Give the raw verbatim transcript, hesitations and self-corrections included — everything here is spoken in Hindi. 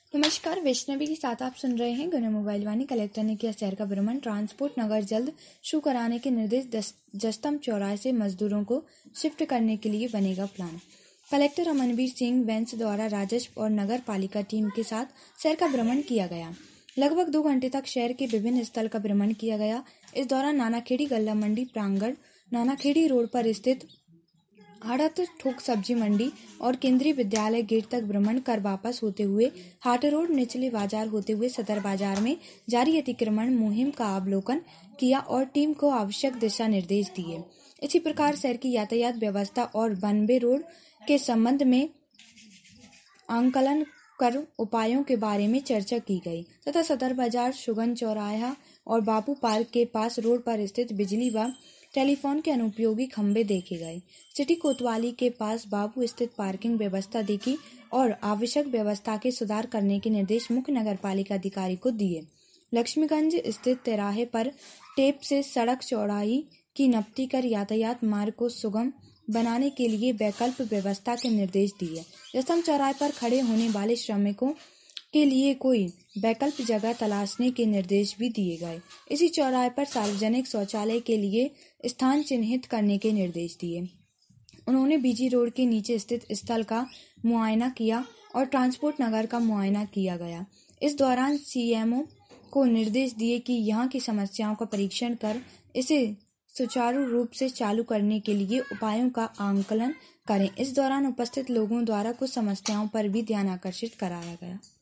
नमस्कार, वैष्णवी के साथ आप सुन रहे हैं गुना मोबाइल वाणी। कलेक्टर ने किया शहर का भ्रमण। ट्रांसपोर्ट नगर जल्द शुरू कराने के निर्देश। जस्तम चौराहे से मजदूरों को शिफ्ट करने के लिए बनेगा प्लान। कलेक्टर अमनवीर सिंह बैंस द्वारा राजस्व और नगर पालिका टीम के साथ शहर का भ्रमण किया गया। लगभग दो घंटे तक शहर के विभिन्न स्थल का भ्रमण किया गया। इस दौरान नानाखेड़ी गल्ला मंडी प्रांगण, नानाखेड़ी रोड पर स्थित आड़त थोक सब्जी मंडी और केंद्रीय विद्यालय गेट तक भ्रमण कर वापस होते हुए हाट रोड, निचले बाजार होते हुए सदर बाजार में जारी अतिक्रमण मुहिम का अवलोकन किया और टीम को आवश्यक दिशा निर्देश दिए। इसी प्रकार शहर की यातायात व्यवस्था और बनबे रोड के संबंध में आंकलन कर उपायों के बारे में चर्चा की गई तथा सदर बाजार, सुगन चौराहा और बापू पार्क के पास रोड पर स्थित बिजली व टेलीफोन के अनुपयोगी खंभे देखे गए। सिटी कोतवाली के पास बाबू स्थित पार्किंग व्यवस्था देखी और आवश्यक व्यवस्था के सुधार करने के निर्देश मुख्य नगर पालिका अधिकारी को दिए। लक्ष्मीगंज स्थित तिराहे पर टेप से सड़क चौड़ाई की नपती कर यातायात मार्ग को सुगम बनाने के लिए वैकल्प व्यवस्था के निर्देश दिए। जस्तम चौराहे पर खड़े होने वाले श्रमिकों के लिए कोई वैकल्प जगह तलाशने के निर्देश भी दिए गए। इसी चौराहे पर सार्वजनिक शौचालय के लिए स्थान चिन्हित करने के निर्देश दिए। उन्होंने बीजी रोड के नीचे स्थित स्थल का मुआयना किया और ट्रांसपोर्ट नगर का मुआयना किया गया। इस दौरान सीएमओ को निर्देश दिए कि यहाँ की समस्याओं का परीक्षण कर इसे सुचारू रूप से चालू करने के लिए उपायों का आंकलन करें। इस दौरान उपस्थित लोगों द्वारा कुछ समस्याओं पर भी ध्यान आकर्षित कराया गया।